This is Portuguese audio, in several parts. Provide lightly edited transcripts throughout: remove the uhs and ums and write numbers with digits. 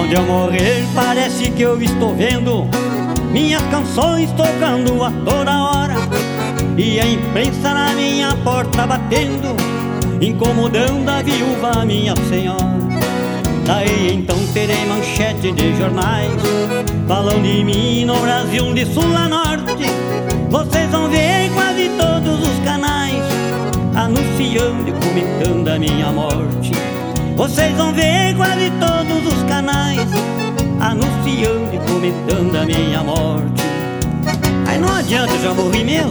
Quando eu morrer parece que eu estou vendo minhas canções tocando a toda hora, e a imprensa na minha porta batendo, incomodando a viúva, minha senhora. Daí então terei manchete de jornais falando de mim no Brasil de sul a norte. Vocês vão ver quase todos os canais anunciando e comentando a minha morte. Vocês vão ver quase todos os canais anunciando e comentando a minha morte. Aí não adianta, eu já morri mesmo.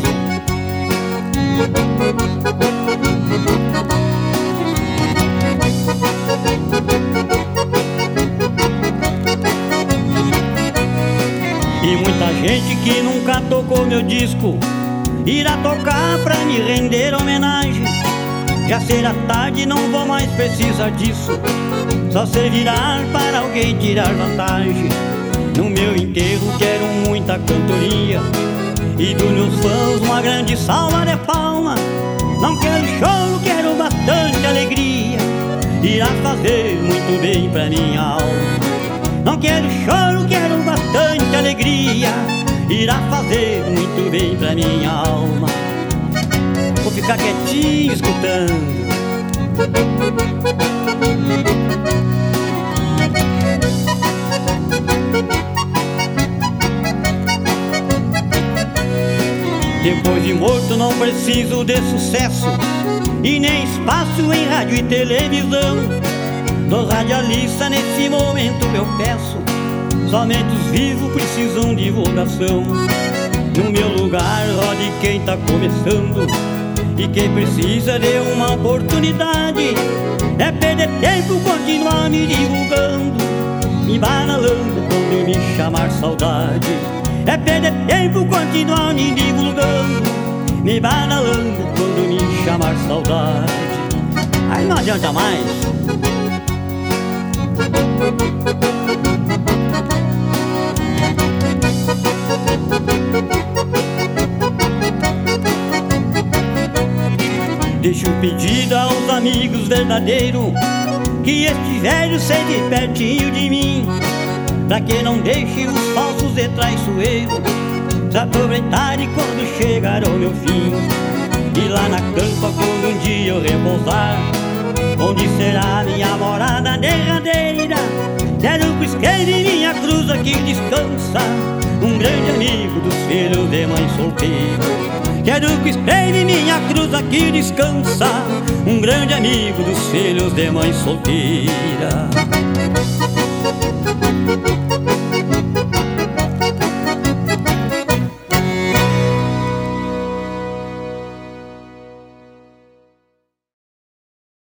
E muita gente que nunca tocou meu disco irá tocar pra me render homenagem. Já será tarde, não vou mais precisar disso, só servirá para alguém tirar vantagem. No meu enterro quero muita cantoria e dos meus fãs uma grande salva de palmas. Não quero choro, quero bastante alegria, irá fazer muito bem pra minha alma. Não quero choro, quero bastante alegria, irá fazer muito bem pra minha alma. Vou ficar quietinho escutando. Depois de morto não preciso de sucesso e nem espaço em rádio e televisão. Dos radialistas nesse momento eu peço, somente os vivos precisam de divulgação. No meu lugar rode quem tá começando e quem precisa de uma oportunidade. É perder tempo continuar me divulgando, me banalando quando me chamar saudade. É perder tempo continuar me divulgando, me banalando quando me chamar saudade. Aí não adianta mais. Deixo um pedido aos amigos verdadeiros que estiverem sempre pertinho de mim, pra que não deixe os falsos e traiçoeiros se aproveitarem quando chegar o meu fim. E lá na campa quando um dia eu repousar, onde será minha morada derradeira, quero que escreve minha cruz aqui descansa, um grande amigo dos filhos de mãe solteira. Quero que escreve minha cruz aqui descansa, um grande amigo dos filhos de mãe solteira.